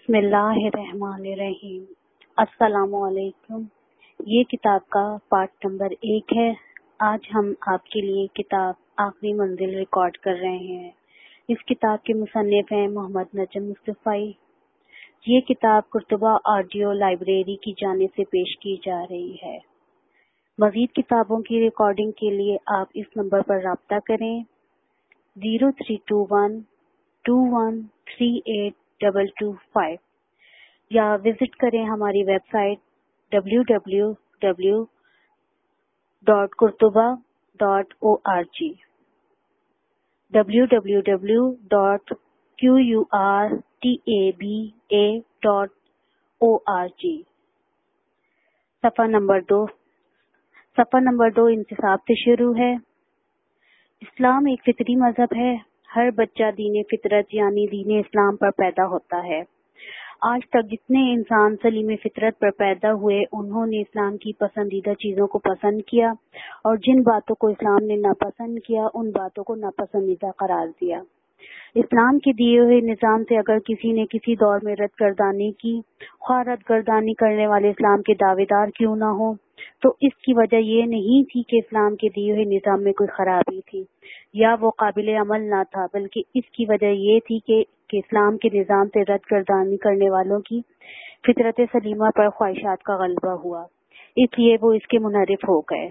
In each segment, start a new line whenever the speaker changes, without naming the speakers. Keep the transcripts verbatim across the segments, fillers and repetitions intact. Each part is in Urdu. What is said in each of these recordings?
بسم اللہ الرحمن الرحیم۔ السلام علیکم۔ یہ کتاب کا پارٹ نمبر ایک ہے۔ آج ہم آپ کے لیے کتاب آخری منزل ریکارڈ کر رہے ہیں۔ اس کتاب کے مصنف ہیں محمد نجم مصطفی۔ یہ کتاب قرطبہ آڈیو لائبریری کی جانب سے پیش کی جا رہی ہے۔ مزید کتابوں کی ریکارڈنگ کے لیے آپ اس نمبر پر رابطہ کریں zero three two one two one three eight double two five یا وزٹ کریں ہماری website W W W dot Qurtuba dot O R G W W W dot Q U R T A B A dot O R G. صفحہ نمبر دو صفحہ نمبر دو انتصاب سے شروع ہے۔ اسلام ایک فطری مذہب ہے۔ ہر بچہ دین فطرت یعنی دین اسلام پر پیدا ہوتا ہے۔ آج تک جتنے انسان سلیم فطرت پر پیدا ہوئے انہوں نے اسلام کی پسندیدہ چیزوں کو پسند کیا اور جن باتوں کو اسلام نے ناپسند کیا ان باتوں کو ناپسندیدہ قرار دیا۔ اسلام کے دیے ہوئے نظام سے اگر کسی نے کسی دور میں رد گردانی کی، خواہ رد گردانی کرنے والے اسلام کے دعوے دار کیوں نہ ہو، تو اس کی وجہ یہ نہیں تھی کہ اسلام کے دیے ہوئے نظام میں کوئی خرابی تھی یا وہ قابل عمل نہ تھا، بلکہ اس کی وجہ یہ تھی کہ کہ اسلام کے نظام سے رد گردانی کرنے والوں کی فطرت سلیمہ پر خواہشات کا غلبہ ہوا، اس لیے وہ اس کے منحرف ہو گئے۔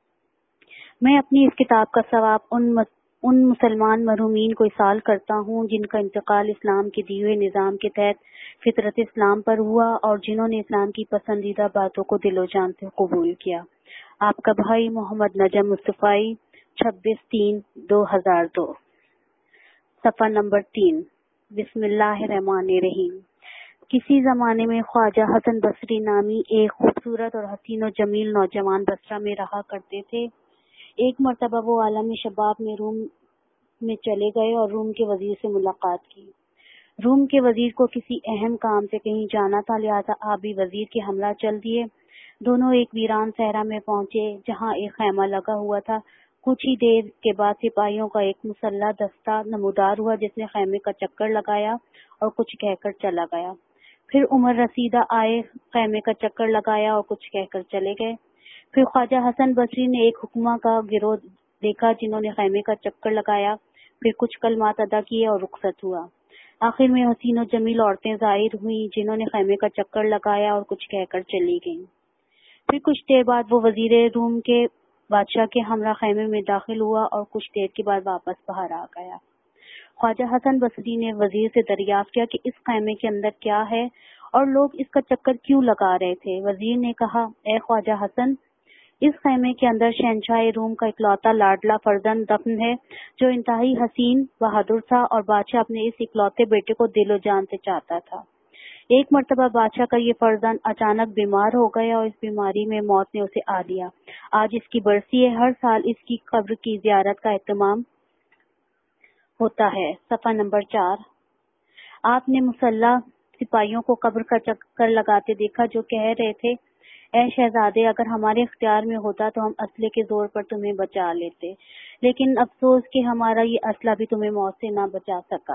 میں اپنی اس کتاب کا ثواب ان ان مسلمان مرحومین کو اصال کرتا ہوں جن کا انتقال اسلام کے دیے ہوئے نظام کے تحت فطرت اسلام پر ہوا اور جنہوں نے اسلام کی پسندیدہ باتوں کو دل و جان سے قبول کیا۔ آپ کا بھائی محمد نجم مصطفی، چھبیس تین دو ہزار دو۔ صفحہ نمبر تین۔ بسم اللہ الرحمن الرحیم۔ کسی زمانے میں خواجہ حسن بصری نامی ایک خوبصورت اور حسین و جمیل نوجوان بصرہ میں رہا کرتے تھے۔ ایک مرتبہ وہ عالم شباب میں روم میں چلے گئے اور روم کے وزیر سے ملاقات کی۔ روم کے وزیر کو کسی اہم کام سے کہیں جانا تھا، لہذا آپ بھی وزیر کے ہمراہ چل دیے۔ دونوں ایک ویران صحرا میں پہنچے جہاں ایک خیمہ لگا ہوا تھا۔ کچھ ہی دیر کے بعد سپاہیوں کا ایک مسلح دستہ نمودار ہوا جس نے خیمے کا چکر لگایا اور کچھ کہہ کر چلا گیا۔ پھر عمر رسیدہ آئے، خیمے کا چکر لگایا اور کچھ کہہ کر چلے گئے۔ پھر خواجہ حسن بصری نے ایک حکمہ کا گروہ دیکھا جنہوں نے خیمے کا چکر لگایا، پھر کچھ کلمات ادا کیے اور رخصت ہوا۔ آخر میں حسین و جمیل عورتیں ظاہر ہوئیں جنہوں نے خیمے کا چکر لگایا اور کچھ کہہ کر چلی گئیں۔ پھر کچھ دیر بعد وہ وزیر روم کے بادشاہ کے ہمراہ خیمے میں داخل ہوا اور کچھ دیر کے بعد واپس باہر آ گیا۔ خواجہ حسن بصری نے وزیر سے دریافت کیا کہ اس خیمے کے اندر کیا ہے اور لوگ اس کا چکر کیوں لگا رہے تھے۔ وزیر نے کہا، اے خواجہ حسن، اس خیمے کے اندر شہنشاہ روم کا اکلوتا لاڈلا فرزند دفن ہے جو انتہائی حسین بہادر تھا اور بادشاہ اپنے اس اکلوتے بیٹے کو دل و جان سے چاہتا تھا۔ ایک مرتبہ بادشاہ کا یہ فرزند اچانک بیمار ہو گیا اور اس بیماری میں موت نے اسے آ لیا۔ آج اس کی برسی ہے، ہر سال اس کی قبر کی زیارت کا اہتمام ہوتا ہے۔ صفحہ نمبر چار۔ آپ نے مسلح سپاہیوں کو قبر کا چکر لگاتے دیکھا جو کہہ رہے تھے، اے شہزادے، اگر ہمارے اختیار میں ہوتا تو ہم اسلحے کے زور پر تمہیں بچا لیتے، لیکن افسوس کہ ہمارا یہ اسلحہ بھی تمہیں موت سے نہ بچا سکا۔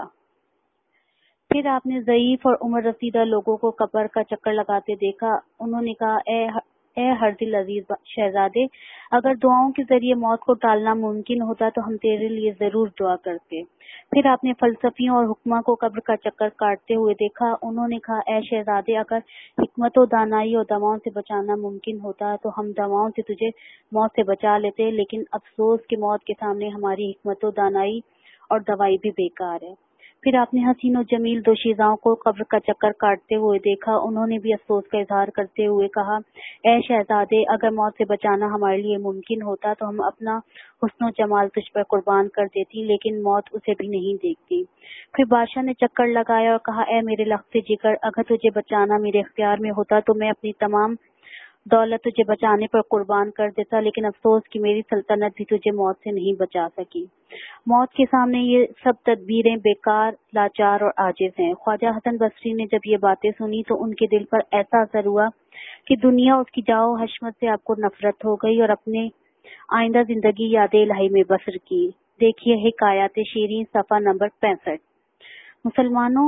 پھر آپ نے ضعیف اور عمر رسیدہ لوگوں کو قبر کا چکر لگاتے دیکھا۔ انہوں نے کہا، اے اے ہر دل عزیز شہزادے، اگر دعاؤں کے ذریعے موت کو ٹالنا ممکن ہوتا تو ہم تیرے لیے ضرور دعا کرتے۔ پھر آپ نے فلسفیوں اور حکماں کو قبر کا چکر کاٹتے ہوئے دیکھا۔ انہوں نے کہا، اے شہزادے، اگر حکمت و دانائی اور دواؤں سے بچانا ممکن ہوتا تو ہم دواؤں سے تجھے موت سے بچا لیتے، لیکن افسوس کہ موت کے سامنے ہماری حکمت و دانائی اور دوائی بھی بیکار ہے۔ پھر آپ نے حسین و جمیل دوشیزاؤں کو قبر کا چکر کاٹتے ہوئے دیکھا۔ انہوں نے بھی افسوس کا اظہار کرتے ہوئے کہا، اے شہزادے، اگر موت سے بچانا ہمارے لیے ممکن ہوتا تو ہم اپنا حسن و جمال تجھ پر قربان کر دیتی، لیکن موت اسے بھی نہیں دیکھتی۔ پھر بادشاہ نے چکر لگایا اور کہا، اے میرے لخت جگر، اگر تجھے بچانا میرے اختیار میں ہوتا تو میں اپنی تمام دولت تجھے بچانے پر قربان کر دیتا، لیکن افسوس کہ میری سلطنت بھی تجھے موت سے نہیں بچا سکی۔ موت کے سامنے یہ سب تدبیریں بیکار، لاچار اور عاجز ہیں۔ خواجہ حسن بصری نے جب یہ باتیں سنی تو ان کے دل پر ایسا اثر ہوا کہ دنیا اس کی جاؤ حشمت سے آپ کو نفرت ہو گئی اور اپنے آئندہ زندگی یاد الہی میں بسر کی۔ دیکھیے حکایات شیریں، صفحہ نمبر پینسٹھ۔ مسلمانوں،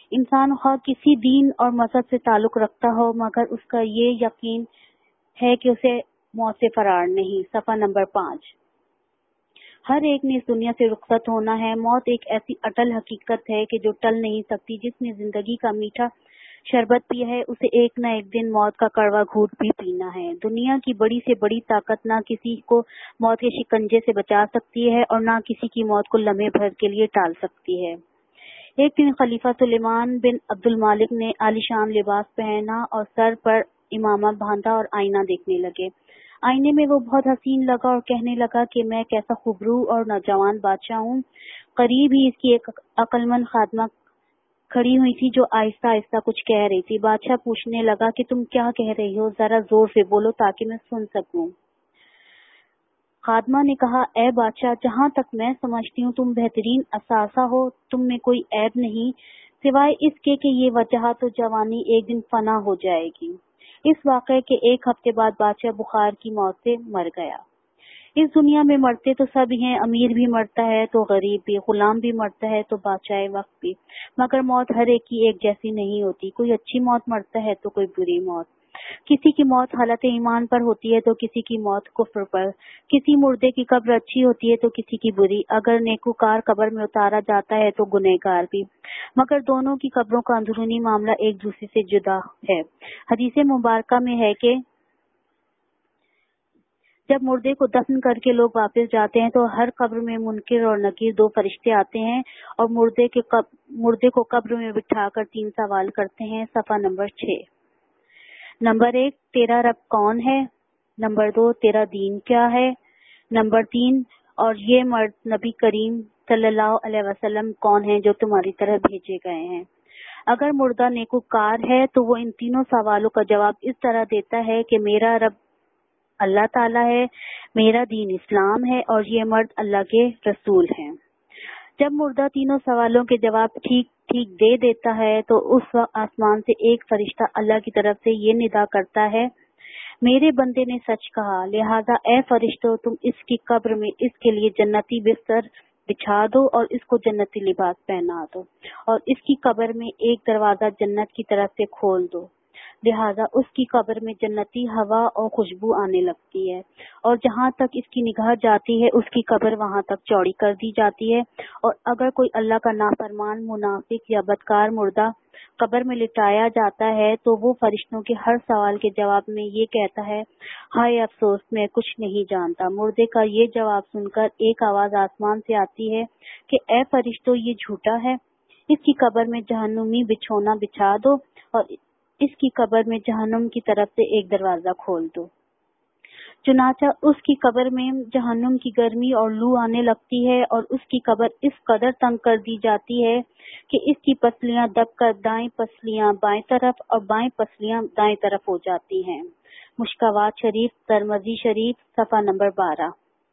انسان خواہ کسی دین اور مذہب سے تعلق رکھتا ہو مگر اس کا یہ یقین ہے کہ اسے موت سے فرار نہیں۔ صفحہ نمبر پانچ۔ ہر ایک نے اس دنیا سے رخصت ہونا ہے۔ موت ایک ایسی اٹل حقیقت ہے کہ جو ٹل نہیں سکتی۔ جس نے زندگی کا میٹھا شربت پیا ہے اسے ایک نہ ایک دن موت کا کڑوا گھونٹ بھی پینا ہے۔ دنیا کی بڑی سے بڑی طاقت نہ کسی کو موت کے شکنجے سے بچا سکتی ہے اور نہ کسی کی موت کو لمحے بھر کے لیے ٹال سکتی ہے۔ ایک دن خلیفہ سلیمان بن عبد المالک نے عالیشان لباس پہنا اور سر پر امامہ باندھا اور آئینہ دیکھنے لگے۔ آئینے میں وہ بہت حسین لگا اور کہنے لگا کہ میں کیسا خوبرو اور نوجوان بادشاہ ہوں۔ قریب ہی اس کی ایک عقل مند خادمہ کھڑی ہوئی تھی جو آہستہ آہستہ کچھ کہہ رہی تھی۔ بادشاہ پوچھنے لگا کہ تم کیا کہہ رہی ہو، ذرا زور سے بولو تاکہ میں سن سکوں۔ خادمہ نے کہا، اے بادشاہ، جہاں تک میں سمجھتی ہوں تم بہترین اثاثہ ہو، تم میں کوئی عیب نہیں سوائے اس کے کہ یہ وجاہت و جوانی ایک دن فنا ہو جائے گی۔ اس واقعے کے ایک ہفتے بعد بادشاہ بخار کی موت سے مر گیا۔ اس دنیا میں مرتے تو سب ہیں، امیر بھی مرتا ہے تو غریب بھی، غلام بھی مرتا ہے تو بادشاہ وقت بھی، مگر موت ہر ایک کی ایک جیسی نہیں ہوتی۔ کوئی اچھی موت مرتا ہے تو کوئی بری موت۔ کسی کی موت حالت ایمان پر ہوتی ہے تو کسی کی موت کفر پر۔ کسی مردے کی قبر اچھی ہوتی ہے تو کسی کی بری۔ اگر نیکوکار قبر میں اتارا جاتا ہے تو گنہگار بھی، مگر دونوں کی قبروں کا اندرونی معاملہ ایک دوسرے سے جدا ہے۔ حدیث مبارکہ میں ہے کہ جب مردے کو دفن کر کے لوگ واپس جاتے ہیں تو ہر قبر میں منکر اور نکیر دو فرشتے آتے ہیں اور مردے کے قبر مردے کو قبر میں بٹھا کر تین سوال کرتے ہیں۔ صفحہ نمبر چھ۔ نمبر ایک، تیرا رب کون ہے؟ نمبر دو، تیرا دین کیا ہے؟ نمبر تین، اور یہ مرد نبی کریم صلی اللہ علیہ وسلم کون ہیں جو تمہاری طرح بھیجے گئے ہیں؟ اگر مردہ نیکوکار ہے تو وہ ان تینوں سوالوں کا جواب اس طرح دیتا ہے کہ میرا رب اللہ تعالیٰ ہے، میرا دین اسلام ہے اور یہ مرد اللہ کے رسول ہیں۔ جب مردہ تینوں سوالوں کے جواب ٹھیک ٹھیک دے دیتا ہے تو اس وقت آسمان سے ایک فرشتہ اللہ کی طرف سے یہ ندا کرتا ہے، میرے بندے نے سچ کہا، لہذا اے فرشتوں تم اس کی قبر میں اس کے لیے جنتی بستر بچھا دو اور اس کو جنتی لباس پہنا دو اور اس کی قبر میں ایک دروازہ جنت کی طرف سے کھول دو، لہذا اس کی قبر میں جنتی ہوا اور خوشبو آنے لگتی ہے اور جہاں تک اس کی نگاہ جاتی ہے اس کی قبر وہاں تک چوڑی کر دی جاتی ہے، اور اگر کوئی اللہ کا نافرمان، منافق یا بدکار مردہ قبر میں لٹایا جاتا ہے تو وہ فرشتوں کے ہر سوال کے جواب میں یہ کہتا ہے، ہائے افسوس میں کچھ نہیں جانتا۔ مردے کا یہ جواب سن کر ایک آواز آسمان سے آتی ہے کہ اے فرشتوں یہ جھوٹا ہے، اس کی قبر میں جہنمی بچھونا بچھا دو اور اس کی قبر میں جہنم کی طرف سے ایک دروازہ کھول دو۔ چنانچہ اس کی قبر میں جہنم کی گرمی اور لو آنے لگتی ہے اور اس کی قبر اس قدر تنگ کر دی جاتی ہے کہ اس کی پسلیاں دب کر دائیں پسلیاں بائیں طرف اور بائیں پسلیاں دائیں طرف ہو جاتی ہیں۔ مشکوات شریف، ترمذی شریف، صفحہ نمبر بارہ۔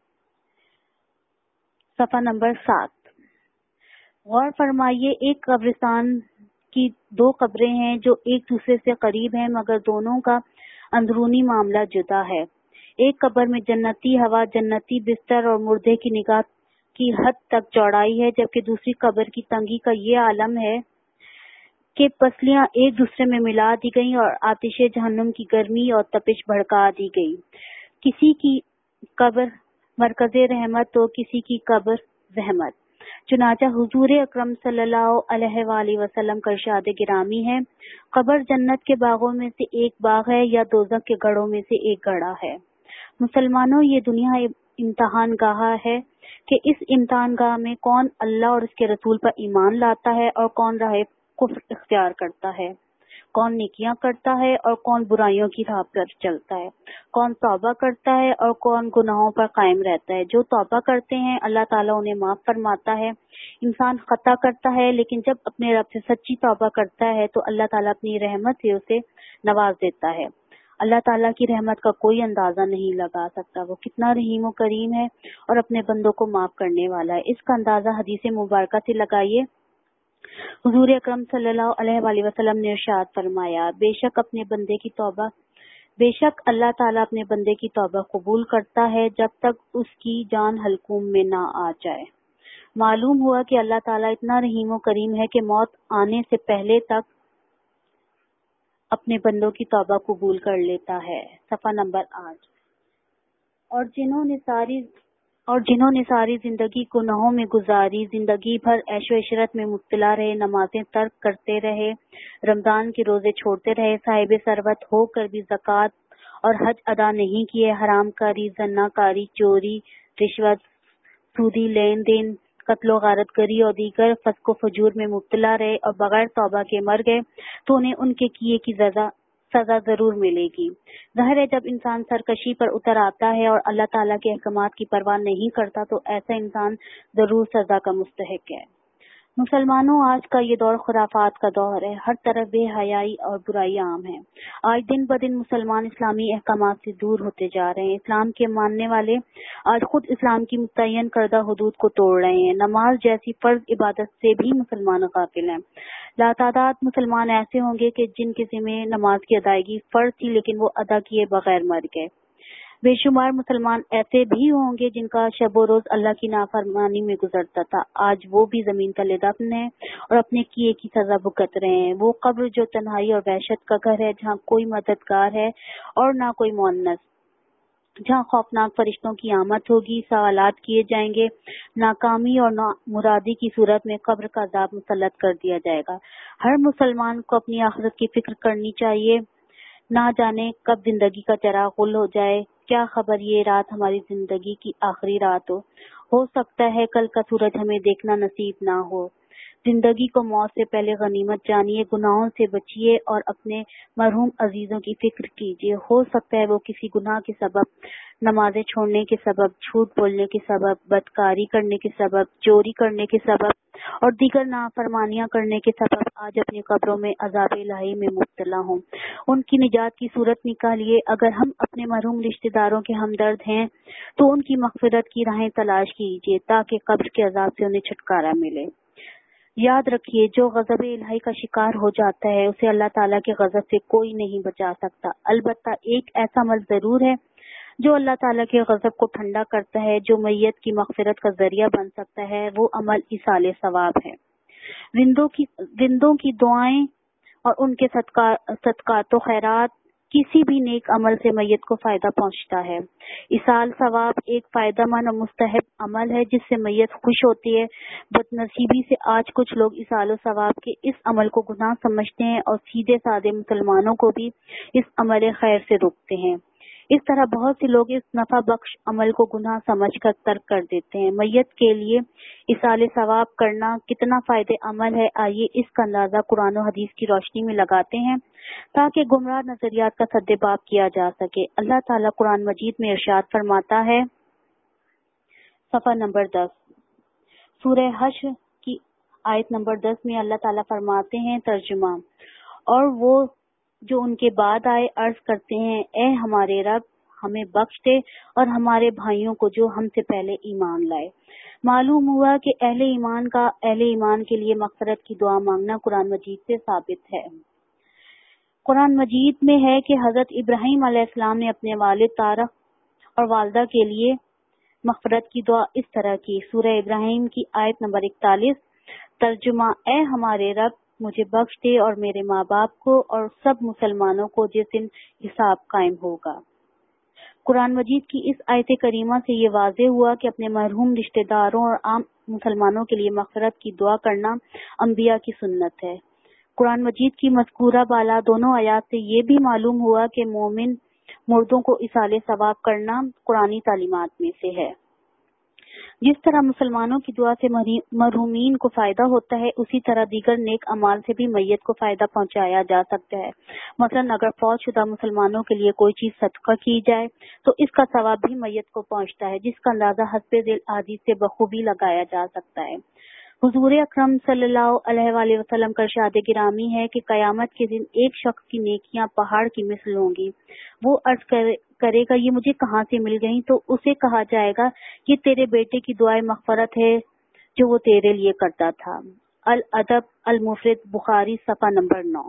صفحہ نمبر سات۔ غور فرمائیے، ایک قبرستان کی دو قبریں ہیں جو ایک دوسرے سے قریب ہیں مگر دونوں کا اندرونی معاملہ جدا ہے۔ ایک قبر میں جنتی ہوا، جنتی بستر اور مردے کی نگاہ کی حد تک چوڑائی ہے، جبکہ دوسری قبر کی تنگی کا یہ عالم ہے کہ پسلیاں ایک دوسرے میں ملا دی گئیں اور آتش جہنم کی گرمی اور تپش بھڑکا دی گئی۔ کسی کی قبر مرکز رحمت تو کسی کی قبر زحمت۔ چنانچہ حضور اکرم صلی اللہ علیہ وآلہ وسلم کا ارشاد گرامی ہے، قبر جنت کے باغوں میں سے ایک باغ ہے یا دوزخ کے گڑھوں میں سے ایک گڑھا ہے۔ مسلمانوں، یہ دنیا امتحان گاہ ہے کہ اس امتحان گاہ میں کون اللہ اور اس کے رسول پر ایمان لاتا ہے اور کون راہ کفر اختیار کرتا ہے، کون نیکیاں کرتا ہے اور کون برائیوں کی راہ پر چلتا ہے، کون توبہ کرتا ہے اور کون گناہوں پر قائم رہتا ہے۔ جو توبہ کرتے ہیں اللہ تعالیٰ انہیں معاف فرماتا ہے۔ انسان خطا کرتا ہے لیکن جب اپنے رب سے سچی توبہ کرتا ہے تو اللہ تعالیٰ اپنی رحمت سے اسے نواز دیتا ہے۔ اللہ تعالیٰ کی رحمت کا کوئی اندازہ نہیں لگا سکتا، وہ کتنا رحیم و کریم ہے اور اپنے بندوں کو معاف کرنے والا ہے۔ اس کا اندازہ حدیث مبارکہ سے لگائیے۔ حضور اکرم صلی اللہ علیہ وآلہ وسلم نے ارشاد فرمایا، بے شک اپنے بندے کی توبہ بے شک اللہ تعالیٰ اپنے بندے کی توبہ قبول کرتا ہے جب تک اس کی جان حلقوم میں نہ آ جائے۔ معلوم ہوا کہ اللہ تعالیٰ اتنا رحیم و کریم ہے کہ موت آنے سے پہلے تک اپنے بندوں کی توبہ قبول کر لیتا ہے۔ صفحہ نمبر آٹھ۔ اور جنہوں نے ساری اور جنہوں نے ساری زندگی گناہوں میں گزاری، زندگی بھر عیش و عشرت میں مبتلا رہے، نمازیں ترک کرتے رہے، رمضان کے روزے چھوڑتے رہے، صاحب ثروت ہو کر بھی زکوٰۃ اور حج ادا نہیں کیے، حرام کاری، زنا کاری، چوری، رشوت، سودی لین دین، قتل و غارت گری اور دیگر فسق و فجور میں مبتلا رہے اور بغیر توبہ کے مر گئے تو انہیں ان کے کیے کی سزا سزا ضرور ملے گی۔ ظاہر ہے جب انسان سرکشی پر اتر آتا ہے اور اللہ تعالیٰ کے احکامات کی پرواہ نہیں کرتا تو ایسا انسان ضرور سزا کا مستحق ہے۔ مسلمانوں، آج کا یہ دور خرافات کا دور ہے، ہر طرف بے حیائی اور برائی عام ہے۔ آج دن بدن مسلمان اسلامی احکامات سے دور ہوتے جا رہے ہیں۔ اسلام کے ماننے والے آج خود اسلام کی متعین کردہ حدود کو توڑ رہے ہیں۔ نماز جیسی فرض عبادت سے بھی مسلمان غافل ہیں۔ لاتعداد مسلمان ایسے ہوں گے کہ جن کے ذمہ نماز کی ادائیگی فرض تھی لیکن وہ ادا کیے بغیر مر گئے۔ بے شمار مسلمان ایسے بھی ہوں گے جن کا شب و روز اللہ کی نافرمانی میں گزرتا تھا، آج وہ بھی زمین تلے دفن ہیں اور اپنے کیے کی سزا بھگت رہے ہیں۔ وہ قبر جو تنہائی اور وحشت کا گھر ہے، جہاں کوئی مددگار ہے اور نہ کوئی مؤنس، جہاں خوفناک فرشتوں کی آمد ہوگی، سوالات کیے جائیں گے، ناکامی اور نامرادی کی صورت میں قبر کا عذاب مسلط کر دیا جائے گا۔ ہر مسلمان کو اپنی آخرت کی فکر کرنی چاہیے۔ نہ جانے کب زندگی کا چراغ گل ہو جائے، کیا خبر یہ رات ہماری زندگی کی آخری رات ہو ہو سکتا ہے کل کا سورج ہمیں دیکھنا نصیب نہ ہو۔ زندگی کو موت سے پہلے غنیمت جانیے، گناہوں سے بچیے اور اپنے مرحوم عزیزوں کی فکر کیجیے۔ ہو سکتا ہے وہ کسی گناہ کے سبب، نمازیں چھوڑنے کے سبب، جھوٹ بولنے کے سبب، بدکاری کرنے کے سبب، چوری کرنے کے سبب اور دیگر نافرمانیاں کرنے کے سبب آج اپنی قبروں میں عذاب الہی میں مبتلا ہوں۔ ان کی نجات کی صورت نکالیے۔ اگر ہم اپنے مرحوم رشتہ داروں کے ہمدرد ہیں تو ان کی مغفرت کی راہیں تلاش کیجیے تاکہ قبر کے عذاب سے انہیں چھٹکارا ملے۔ یاد رکھیے، جو غضب الہی کا شکار ہو جاتا ہے اسے اللہ تعالیٰ کے غضب سے کوئی نہیں بچا سکتا۔ البتہ ایک ایسا عمل ضرور ہے جو اللہ تعالیٰ کے غضب کو ٹھنڈا کرتا ہے، جو میت کی مغفرت کا ذریعہ بن سکتا ہے، وہ عمل ایصال ثواب ہے۔ زندوں کی زندوں کی دعائیں اور ان کے صدقات و خیرات کسی بھی نیک عمل سے میت کو فائدہ پہنچتا ہے۔ ایصال ثواب ایک فائدہ مند اور مستحب عمل ہے جس سے میت خوش ہوتی ہے۔ بد نصیبی سے آج کچھ لوگ ایصال ثواب کے اس عمل کو گناہ سمجھتے ہیں اور سیدھے سادے مسلمانوں کو بھی اس عمل خیر سے روکتے ہیں۔ اس طرح بہت سے لوگ اس نفع بخش عمل کو گناہ سمجھ کر ترک کر دیتے ہیں۔ میت کے لیے ایصال ثواب کرنا کتنا فائدہ عمل ہے، آئیے اس کا اندازہ قرآن و حدیث کی روشنی میں لگاتے ہیں تاکہ گمراہ نظریات کا سدباب کیا جا سکے۔ اللہ تعالیٰ قرآن مجید میں ارشاد فرماتا ہے، صفحہ نمبر دس، سورہ حشر کی آیت نمبر دس میں اللہ تعالیٰ فرماتے ہیں، ترجمہ: اور وہ جو ان کے بعد آئے عرض کرتے ہیں، اے ہمارے رب، ہمیں بخش دے اور ہمارے بھائیوں کو جو ہم سے پہلے ایمان لائے۔ معلوم ہوا کہ اہل ایمان کا اہل ایمان کے لیے مغفرت کی دعا مانگنا قرآن مجید سے ثابت ہے۔ قرآن مجید میں ہے کہ حضرت ابراہیم علیہ السلام نے اپنے والد طارق اور والدہ کے لیے مغفرت کی دعا اس طرح کی، سورہ ابراہیم کی آیت نمبر اکتالیس، ترجمہ: اے ہمارے رب، مجھے بخش دے اور میرے ماں باپ کو اور سب مسلمانوں کو جس دن حساب قائم ہوگا۔ قرآن مجید کی اس آیت کریمہ سے یہ واضح ہوا کہ اپنے مرحوم رشتہ داروں اور عام مسلمانوں کے لیے مغفرت کی دعا کرنا انبیاء کی سنت ہے۔ قرآن مجید کی مذکورہ بالا دونوں آیات سے یہ بھی معلوم ہوا کہ مومن مردوں کو ایصال ثواب کرنا قرآنی تعلیمات میں سے ہے۔ جس طرح مسلمانوں کی دعا سے مرحومین کو فائدہ ہوتا ہے، اسی طرح دیگر نیک اعمال سے بھی میت کو فائدہ پہنچایا جا سکتا ہے۔ مثلا اگر فوت شدہ مسلمانوں کے لیے کوئی چیز صدقہ کی جائے تو اس کا ثواب بھی میت کو پہنچتا ہے، جس کا اندازہ حسب ذیل احادیث سے بخوبی لگایا جا سکتا ہے۔ حضور اکرم صلی اللہ علیہ وآلہ وسلم کا ارشاد گرامی ہے کہ قیامت کے دن ایک شخص کی نیکیاں پہاڑ کی مثل ہوں گی۔ وہ عرض کرے گا، یہ مجھے کہاں سے مل گئیں؟ تو اسے کہا جائے گا، یہ تیرے بیٹے کی دعائے مغفرت ہے جو وہ تیرے لیے کرتا تھا۔ الادب المفرد، بخاری، صفحہ نمبر نو۔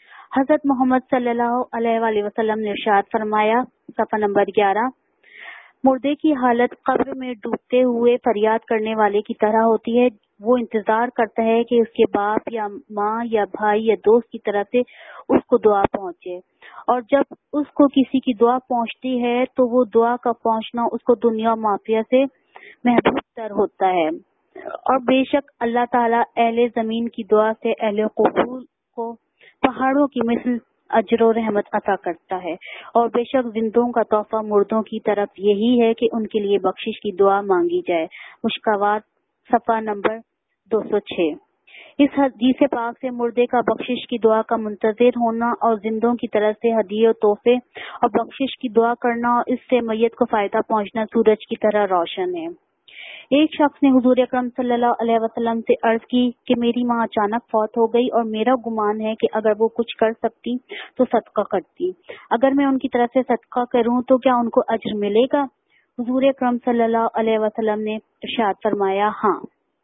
حضرت محمد صلی اللہ علیہ وآلہ وسلم نے ارشاد فرمایا، صفحہ نمبر گیارہ، مردے کی حالت قبر میں ڈوبتے ہوئے فریاد کرنے والے کی طرح ہوتی ہے۔ وہ انتظار کرتا ہے کہ اس کے باپ یا ماں یا بھائی یا دوست کی طرف سے اس کو دعا پہنچے، اور جب اس کو کسی کی دعا پہنچتی ہے تو وہ دعا کا پہنچنا اس کو دنیا و معافیہ سے محبوب تر ہوتا ہے۔ اور بے شک اللہ تعالیٰ اہل زمین کی دعا سے اہل قبور کو پہاڑوں کی مثل اجر و رحمت عطا کرتا ہے، اور بے شک زندوں کا تحفہ مردوں کی طرف یہی ہے کہ ان کے لیے بخشش کی دعا مانگی جائے۔ مشکوات صفحہ نمبر دو سو چھ۔ اس حدیث پاک سے مردے کا بخشش کی دعا کا منتظر ہونا اور زندوں کی طرف سے ہدیے و تحفے اور بخشش کی دعا کرنا اور اس سے میت کو فائدہ پہنچنا سورج کی طرح روشن ہے۔ ایک شخص نے حضور اکرم صلی اللہ علیہ وسلم سے عرض کی کہ میری ماں اچانک فوت ہو گئی اور میرا گمان ہے کہ اگر وہ کچھ کر سکتی تو صدقہ کرتی۔ اگر میں ان کی طرف سے صدقہ کروں تو کیا ان کو اجر ملے گا؟ حضور اکرم صلی اللہ علیہ وسلم نے ارشاد فرمایا، ہاں۔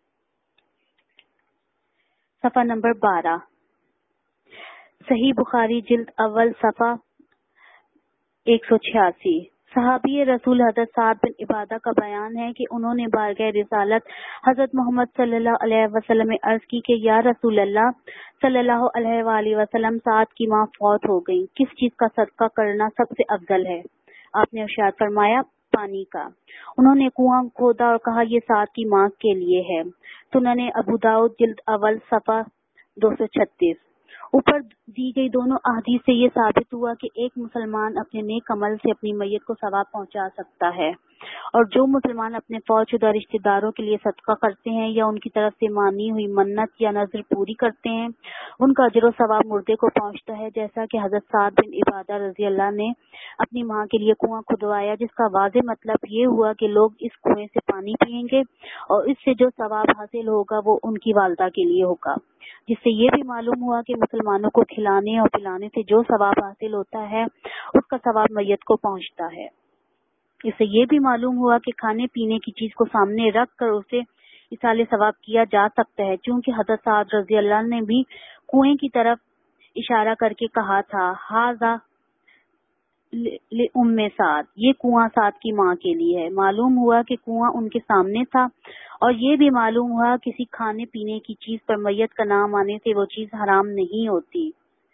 صفحہ نمبر بارہ۔ صحیح بخاری جلد اول صفحہ ایک سو چھیاسی۔ صحابی رسول حضرت سعد بن عبادہ کا بیان ہے کہ انہوں نے بارگاہ رسالت حضرت محمد صلی اللہ علیہ وسلم میں عرض کی کہ یا رسول اللہ صلی اللہ علیہ وآلہ وسلم، سعد کی ماں فوت ہو گئی، کس چیز کا صدقہ کرنا سب سے افضل ہے؟ آپ نے ارشاد فرمایا، پانی کا۔ انہوں نے کنواں کھودا اور کہا یہ سعد کی ماں کے لیے ہے۔ سنن ابو داؤد جلد اول صفحہ دو سو چھتیس۔ اوپر دی گئی دونوں احادیث سے یہ ثابت ہوا کہ ایک مسلمان اپنے نیک عمل سے اپنی میت کو ثواب پہنچا سکتا ہے، اور جو مسلمان اپنے فوت شدہ رشتہ داروں کے لیے صدقہ کرتے ہیں یا ان کی طرف سے مانی ہوئی منت یا نذر پوری کرتے ہیں، ان کا اجر و ثواب مردے کو پہنچتا ہے، جیسا کہ حضرت سعد بن عبادہ رضی اللہ نے اپنی ماں کے لیے کنواں کھدوایا، جس کا واضح مطلب یہ ہوا کہ لوگ اس کنویں سے پانی پئیں گے اور اس سے جو ثواب حاصل ہوگا وہ ان کی والدہ کے لیے ہوگا، جس سے یہ بھی معلوم ہوا کہ مسلمانوں کو کھلانے اور پلانے سے جو ثواب حاصل ہوتا ہے اس کا ثواب میت کو پہنچتا ہے۔ اس سے یہ بھی معلوم ہوا کہ کھانے پینے کی چیز کو سامنے رکھ کر اسے اصال ثواب کیا جا سکتا ہے، چونکہ حضرت سعد رضی اللہ نے بھی کنویں کی طرف اشارہ کر کے کہا تھا، ہاذا لأم سعد، یہ کنواں سعد کی ماں کے لیے ہے۔ معلوم ہوا کہ کنواں ان کے سامنے تھا، اور یہ بھی معلوم ہوا کسی کھانے پینے کی چیز پر میت کا نام آنے سے وہ چیز حرام نہیں ہوتی۔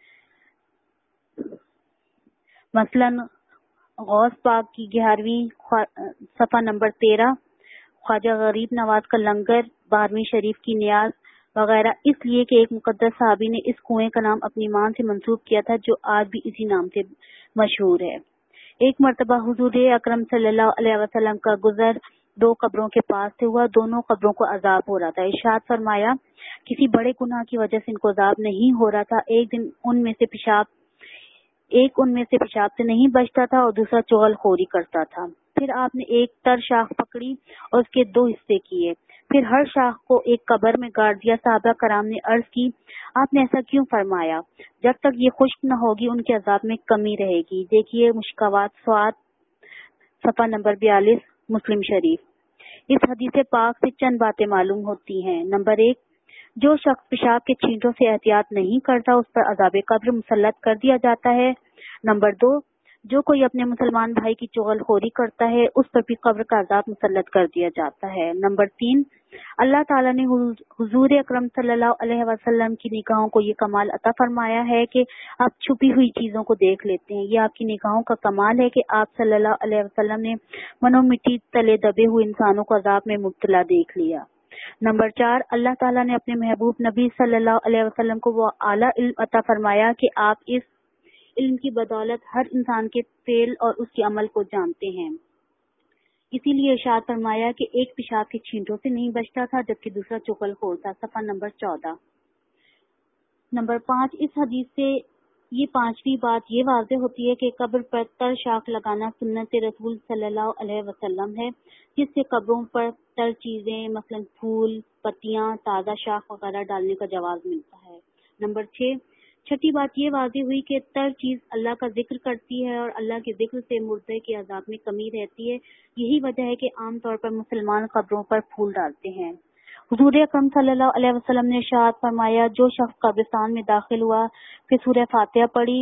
مثلا غوث پاک کی گیارہویں صفحہ نمبر تیرہ، خواجہ غریب نواز کا لنگر، بارہویں شریف کی نیاز وغیرہ، اس لیے کہ ایک مقدس صحابی نے اس کنویں کا نام اپنی ماں سے منسوب کیا تھا جو آج بھی اسی نام سے مشہور ہے۔ ایک مرتبہ حضور اکرم صلی اللہ علیہ وسلم کا گزر دو قبروں کے پاس سے ہوا، دونوں قبروں کو عذاب ہو رہا تھا۔ ارشاد فرمایا، کسی بڑے گناہ کی وجہ سے ان کو عذاب نہیں ہو رہا تھا، ایک دن ان میں سے پیشاب ایک ان میں سے پیشاب سے نہیں بچتا تھا اور دوسرا چغل خوری کرتا تھا۔ پھر آپ نے ایک تر شاخ پکڑی اور اس کے دو حصے کیے، پھر ہر شاخ کو ایک قبر میں گاڑ دیا۔ صحابہ کرام نے عرض کی، آپ نے ایسا کیوں فرمایا؟ جب تک یہ خشک نہ ہوگی ان کے عذاب میں کمی رہے گی۔ دیکھیے مشکوات سواد صفحہ نمبر بیالیس، مسلم شریف۔ اس حدیث پاک سے چند باتیں معلوم ہوتی ہیں۔ نمبر ایک، جو شخص پیشاب کے چھینٹوں سے احتیاط نہیں کرتا اس پر عذاب قبر مسلط کر دیا جاتا ہے۔ نمبر دو، جو کوئی اپنے مسلمان بھائی کی چغل خوری کرتا ہے اس پر بھی قبر کا عذاب مسلط کر دیا جاتا ہے۔ نمبر تین، اللہ تعالیٰ نے حضور اکرم صلی اللہ علیہ وسلم کی نگاہوں کو یہ کمال عطا فرمایا ہے کہ آپ چھپی ہوئی چیزوں کو دیکھ لیتے ہیں۔ یہ آپ کی نگاہوں کا کمال ہے کہ آپ صلی اللہ علیہ وسلم نے منو مٹی تلے دبے ہوئے انسانوں کو عذاب میں مبتلا دیکھ لیا۔ نمبر چار، اللہ تعالیٰ نے اپنے محبوب نبی صلی اللہ علیہ وسلم کو وہ اعلیٰ علم عطا فرمایا کہ آپ اس علم کی بدولت ہر انسان کے فعل اور اس کے عمل کو جانتے ہیں۔ اسی لیے ارشاد فرمایا کہ ایک پیشاب کے چھینٹوں سے نہیں بچتا تھا جبکہ دوسرا چغل خور تھا۔ صفحہ نمبر چودہ۔ نمبر پانچ، اس حدیث سے یہ پانچویں بات یہ واضح ہوتی ہے کہ قبر پر تر شاخ لگانا سنت رسول صلی اللہ علیہ وسلم ہے، جس سے قبروں پر تر چیزیں مثلا پھول، پتیاں، تازہ شاخ وغیرہ ڈالنے کا جواز ملتا ہے۔ نمبر چھ، چھٹی بات یہ واضح ہوئی کہ تر چیز اللہ کا ذکر کرتی ہے اور اللہ کے ذکر سے مردے کے عذاب میں کمی رہتی ہے۔ یہی وجہ ہے کہ عام طور پر مسلمان قبروں پر پھول ڈالتے ہیں۔ حضور اکرم صلی اللہ علیہ وسلم نے ارشاد فرمایا، جو شخص قبرستان میں داخل ہوا پھر سورہ فاتحہ پڑھی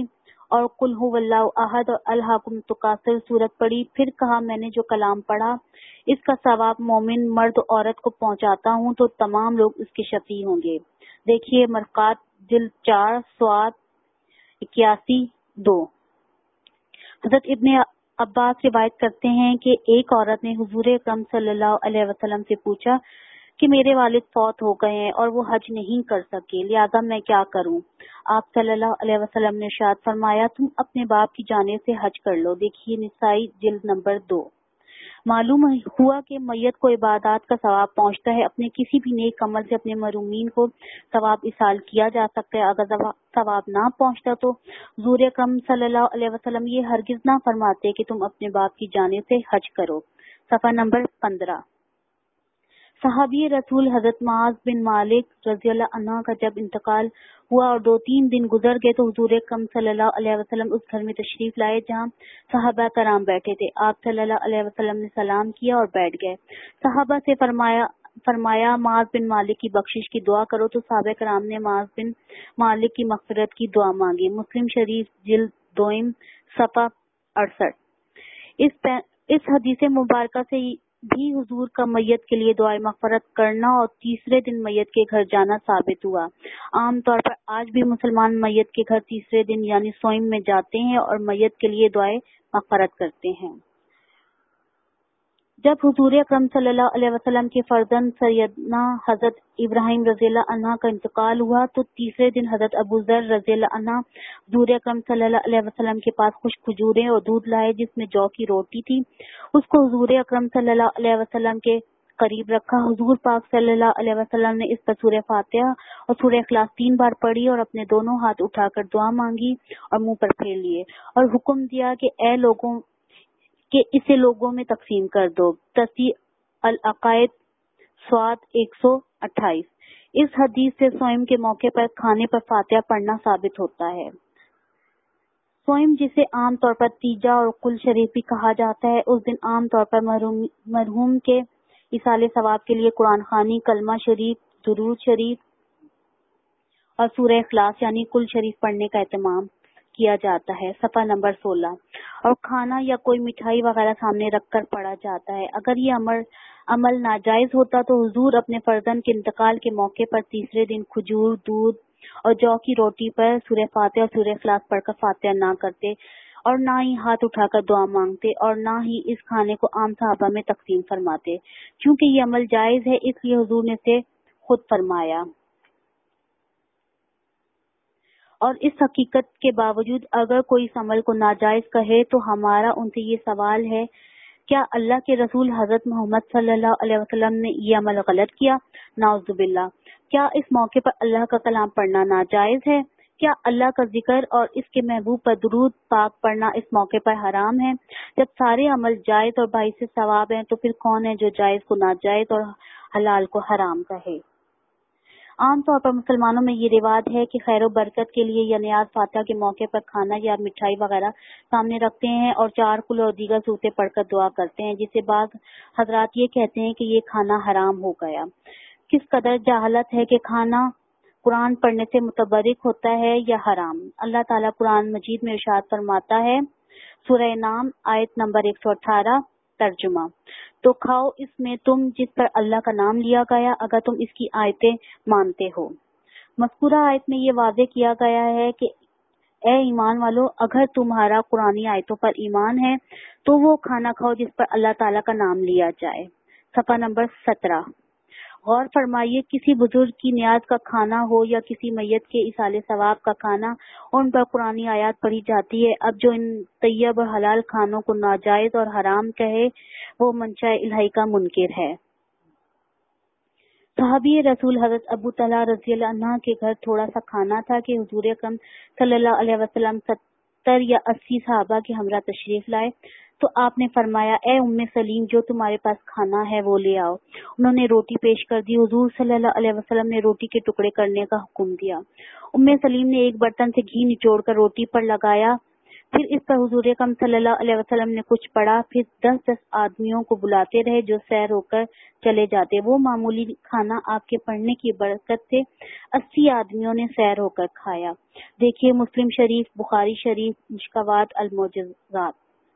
اور قل هو اللہ احد اور الہاکم التکاثر سورت پڑھی. پھر کہا میں نے جو کلام پڑھا اس کا ثواب مومن مرد و عورت کو پہنچاتا ہوں تو تمام لوگ اس کے شفیع ہوں گے. دیکھیے مرقات جلد چار سواد اکیاسی دو. حضرت ابن عباس روایت کرتے ہیں کہ ایک عورت نے حضور اکرم صلی اللہ علیہ وسلم سے پوچھا کہ میرے والد فوت ہو گئے ہیں اور وہ حج نہیں کر سکے، لہذا میں کیا کروں؟ آپ صلی اللہ علیہ وسلم نے ارشاد فرمایا تم اپنے باپ کی جانب سے حج کر لو. دیکھیے نسائی جلد نمبر دو. معلوم ہوا کہ میت کو عبادات کا ثواب پہنچتا ہے. اپنے کسی بھی نیک عمل سے اپنے مرحومین کو ثواب اصال کیا جا سکتا ہے. اگر ثواب نہ پہنچتا تو حضور اکرم صلی اللہ علیہ وسلم یہ ہرگز نہ فرماتے کہ تم اپنے باپ کی جانب سے حج کرو. صفحہ نمبر پندرہ. صحابی رسول حضرت معاذ بن مالک رضی اللہ عنہ کا جب انتقال ہوا اور دو تین دن گزر گئے تو حضور اکرم صلی اللہ علیہ وسلم اس گھر میں تشریف لائے جہاں صحابہ کرام بیٹھے تھے. آپ صلی اللہ علیہ وسلم نے سلام کیا اور بیٹھ گئے. صحابہ سے فرمایا فرمایا معاذ بن مالک کی بخشش کی دعا کرو تو صحابہ کرام نے معاذ بن مالک کی مغفرت کی دعا مانگی. مسلم شریف جلد دوئم صفحہ اڑسٹھ. اس اس حدیث مبارکہ سے بھی حضور کا میت کے لیے دعائے مغفرت کرنا اور تیسرے دن میت کے گھر جانا ثابت ہوا. عام طور پر آج بھی مسلمان میت کے گھر تیسرے دن یعنی سوئم میں جاتے ہیں اور میت کے لیے دعائے مغفرت کرتے ہیں. جب حضور اکرم صلی اللہ علیہ وسلم کے فرزند سیدنا حضرت ابراہیم رضی اللہ عنہ کا انتقال ہوا تو تیسرے دن حضرت ابو ذر رضی اللہ عنہ حضور اکرم صلی اللہ علیہ وسلم کے پاس کچھ کھجوریں اور دودھ لائے جس میں جو کی روٹی تھی. اس کو حضور اکرم صلی اللہ علیہ وسلم کے قریب رکھا. حضور پاک صلی اللہ علیہ وسلم نے اس پر سورہ فاتحہ اور سورہ اخلاص تین بار پڑھی اور اپنے دونوں ہاتھ اٹھا کر دعا مانگی اور منہ پر پھیر لیے اور حکم دیا کہ اے لوگوں کہ اسے لوگوں میں تقسیم کر دو. تصحیح العقائد سواد ایک سو اٹھائیس. اس حدیث سے سوئم کے موقع پر کھانے پر فاتحہ پڑھنا ثابت ہوتا ہے. سوئم جسے عام طور پر تیجا اور کل شریف بھی کہا جاتا ہے، اس دن عام طور پر مرحوم مرحوم کے ایصال ثواب کے لیے قرآن خوانی، کلمہ شریف، درود شریف اور سورہ اخلاص یعنی کل شریف پڑھنے کا اہتمام کیا جاتا ہے. صفحہ نمبر سولہ. اور کھانا یا کوئی مٹھائی وغیرہ سامنے رکھ کر پڑھا جاتا ہے. اگر یہ عمل عمل ناجائز ہوتا تو حضور اپنے فرزند کے انتقال کے موقع پر تیسرے دن کھجور، دودھ اور جو کی روٹی پر سورہ فاتحہ اور سورہ اخلاص پڑھ کر فاتحہ نہ کرتے اور نہ ہی ہاتھ اٹھا کر دعا مانگتے اور نہ ہی اس کھانے کو عام صحابہ میں تقسیم فرماتے. چونکہ یہ عمل جائز ہے اس لیے حضور نے اسے خود فرمایا. اور اس حقیقت کے باوجود اگر کوئی اس عمل کو ناجائز کہے تو ہمارا ان سے یہ سوال ہے کیا اللہ کے رسول حضرت محمد صلی اللہ علیہ وسلم نے یہ عمل غلط کیا؟ نعوذ باللہ. کیا اس موقع پر اللہ کا کلام پڑھنا ناجائز ہے؟ کیا اللہ کا ذکر اور اس کے محبوب پر درود پاک پڑھنا اس موقع پر حرام ہے؟ جب سارے عمل جائز اور باعث ثواب ہیں تو پھر کون ہے جو جائز کو ناجائز اور حلال کو حرام کہے؟ عام طور پر مسلمانوں میں یہ رواج ہے کہ خیر و برکت کے لیے یا نیاز فاتحہ کے موقع پر کھانا یا مٹھائی وغیرہ سامنے رکھتے ہیں اور چار کل اور دیگر صورتیں پڑھ کر دعا کرتے ہیں، جسے بعض حضرات یہ کہتے ہیں کہ یہ کھانا حرام ہو گیا. کس قدر جہالت ہے کہ کھانا قرآن پڑھنے سے متبرک ہوتا ہے یا حرام. اللہ تعالیٰ قرآن مجید میں ارشاد فرماتا ہے، سورہ نام آیت نمبر ایک سو اٹھارہ. ترجمہ: تو کھاؤ اس میں تم جس پر اللہ کا نام لیا گیا اگر تم اس کی آیتیں مانتے ہو. مذکورہ آیت میں یہ واضح کیا گیا ہے کہ اے ایمان والو، اگر تمہارا قرآنی آیتوں پر ایمان ہے تو وہ کھانا کھاؤ جس پر اللہ تعالیٰ کا نام لیا جائے. صفحہ نمبر سترہ. غور فرمائیے، کسی بزرگ کی نیاز کا کھانا ہو یا کسی میت کے ایصال ثواب کا کھانا ان پر قرآنی آیات پڑھی جاتی ہے. اب جو ان طیب اور حلال کھانوں کو ناجائز اور حرام کہے وہ منشاء الہی کا منکر ہے. صحابی رسول حضرت ابو طلحہ رضی اللہ عنہ کے گھر تھوڑا سا کھانا تھا کہ حضور اکرم صلی اللہ علیہ وسلم ستر یا اسی صحابہ کے ہمراہ تشریف لائے تو آپ نے فرمایا، اے ام سلیم، جو تمہارے پاس کھانا ہے وہ لے آؤ. انہوں نے روٹی پیش کر دی. حضور صلی اللہ علیہ وسلم نے روٹی کے ٹکڑے کرنے کا حکم دیا. ام سلیم نے ایک برتن سے گھی نچوڑ کر روٹی پر لگایا پھر اس پر حضور اکرم صلی اللہ علیہ وسلم نے کچھ پڑھا، پھر دس دس آدمیوں کو بلاتے رہے جو سیر ہو کر چلے جاتے۔ وہ معمولی کھانا آپ کے پڑھنے کی برکت سے اسی آدمیوں نے سیر ہو کر کھایا۔ دیکھیے مسلم شریف، بخاری شریف، مشکوات المعجزات۔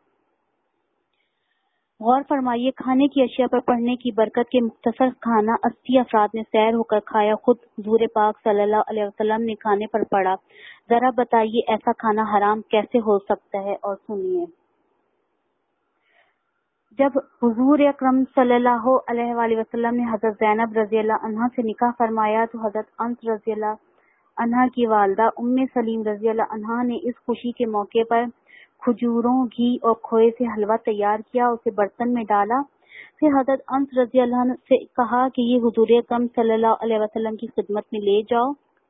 غور فرمائیے، کھانے کی اشیاء پر پڑھنے کی برکت کے مختصر کھانا اسی افراد نے سیر ہو کر کھایا، خود حضور پاک صلی اللہ علیہ وسلم نے کھانے پر پڑھا۔ ذرا بتائیے ایسا کھانا حرام کیسے ہو سکتا ہے؟ اور سنیے، جب حضور اکرم صلی اللہ علیہ وآلہ وسلم نے حضرت زینب رضی اللہ عنہا سے نکاح فرمایا تو حضرت انس رضی اللہ عنہا کی والدہ ام سلیم رضی اللہ عنہا نے اس خوشی کے موقع پر کھجوروں، گھی اور کھوئے سے حلوہ تیار کیا، اسے برتن میں ڈالا، پھر حضرت انس رضی اللہ عنہ سے کہا کہ یہ حضور اکرم صلی اللہ علیہ وسلم کی خدمت میں لے جاؤ،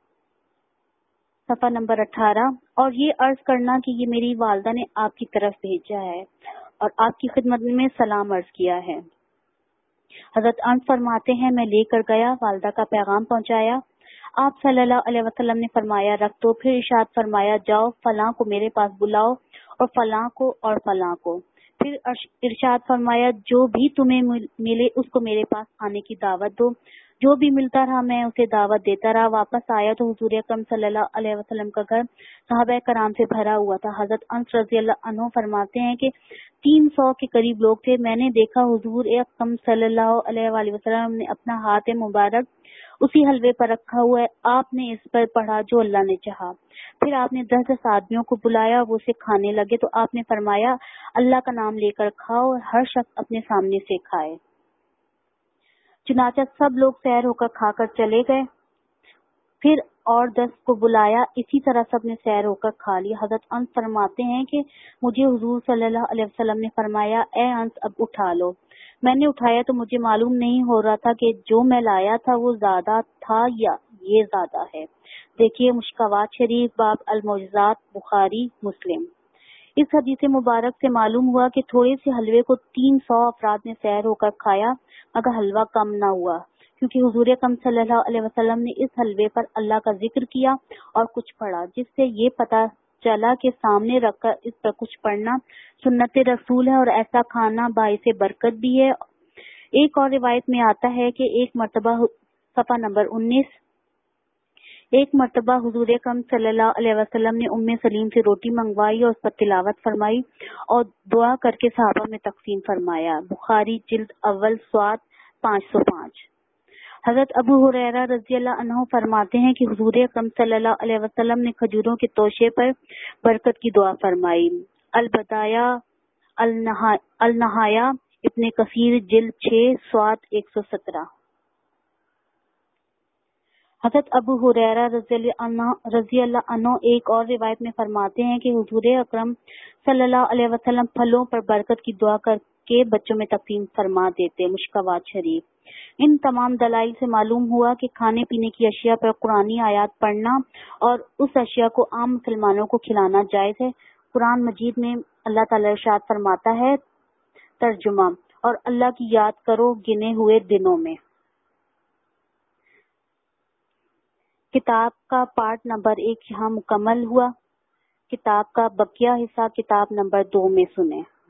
صفحہ نمبر اٹھارہ، اور یہ عرض کرنا کہ یہ میری والدہ نے آپ کی طرف بھیجا ہے اور آپ کی خدمت میں سلام عرض کیا ہے۔ حضرت انس فرماتے ہیں میں لے کر گیا، والدہ کا پیغام پہنچایا، آپ صلی اللہ علیہ وسلم نے فرمایا رکھ دو، پھر ارشاد فرمایا جاؤ فلاں کو میرے پاس بلاؤ اور فلاں کو اور فلاں کو، پھر ارشاد فرمایا جو بھی تمہیں ملے اس کو میرے پاس آنے کی دعوت دو۔ جو بھی ملتا رہا میں اسے دعوت دیتا رہا۔ واپس آیا تو حضور اکرم صلی اللہ علیہ وسلم کا گھر صحابہ کرام سے بھرا ہوا تھا۔ حضرت انس رضی اللہ عنہ فرماتے ہیں کہ تین سو کے قریب لوگ تھے۔ میں نے دیکھا حضور اکرم صلی اللہ علیہ وآلہ وسلم نے اپنا ہاتھ مبارک اسی حلوے پر رکھا ہوا ہے، آپ نے اس پر پڑھا جو اللہ نے چاہا، پھر آپ نے دس دس آدمیوں کو بلایا، وہ اسے کھانے لگے تو آپ نے فرمایا اللہ کا نام لے کر کھاؤ اور ہر شخص اپنے سامنے سے کھائے۔ چنانچہ سب لوگ سیر ہو کر کھا کر چلے گئے، پھر اور دس کو بلایا، اسی طرح سب نے سیر ہو کر کھا لیا۔ حضرت انس فرماتے ہیں کہ مجھے حضور صلی اللہ علیہ وسلم نے فرمایا اے انس اب اٹھا لو، میں نے اٹھایا تو مجھے معلوم نہیں ہو رہا تھا کہ جو میں لایا تھا وہ زیادہ تھا یا یہ زیادہ ہے۔ دیکھیے مشکوات شریف، باب المعجزات، بخاری مسلم۔ اس حدیث مبارک سے معلوم ہوا کہ تھوڑے سے حلوے کو تین سو افراد نے سیر ہو کر کھایا مگر حلوہ کم نہ ہوا، کیونکہ حضور اکرم صلی اللہ علیہ وسلم نے اس حلوے پر اللہ کا ذکر کیا اور کچھ پڑھا، جس سے یہ پتہ چلا کہ سامنے رکھ کر اس پر کچھ پڑھنا سنت رسول ہے اور ایسا کھانا باعث برکت بھی ہے۔ ایک اور روایت میں آتا ہے کہ ایک مرتبہ صفحہ نمبر انیس ایک مرتبہ حضور اکرم صلی اللہ علیہ وسلم نے ام سلیم سے روٹی منگوائی اور اس پر تلاوت فرمائی اور دعا کر کے صحابہ میں تقسیم فرمایا۔ بخاری جلد اول صاد پانچ سو پانچ۔ حضرت ابو ہریرہ رضی اللہ عنہ فرماتے ہیں کہ حضور اکرم صلی اللہ علیہ وسلم نے کھجوروں کے توشے پر برکت کی دعا فرمائی۔ البدایہ النہایہ ابن کثیر جلد چھ صاد ایک سو سترہ۔ حضرت ابو ہریرہ رضی اللہ عنہ رضی اللہ عنہ ایک اور روایت میں فرماتے ہیں کہ حضور اکرم صلی اللہ علیہ وسلم پھلوں پر برکت کی دعا کر کے بچوں میں تقسیم فرما دیتے۔ مشکوات شریف۔ ان تمام دلائل سے معلوم ہوا کہ کھانے پینے کی اشیاء پر قرآنی آیات پڑھنا اور اس اشیاء کو عام مسلمانوں کو کھلانا جائز ہے۔ قرآن مجید میں اللہ تعالی ارشاد فرماتا ہے، ترجمہ، اور اللہ کی یاد کرو گنے ہوئے دنوں میں۔ کتاب کا پارٹ نمبر ایک یہاں مکمل ہوا۔ کتاب کا بقیہ حصہ کتاب نمبر دو میں سنیں۔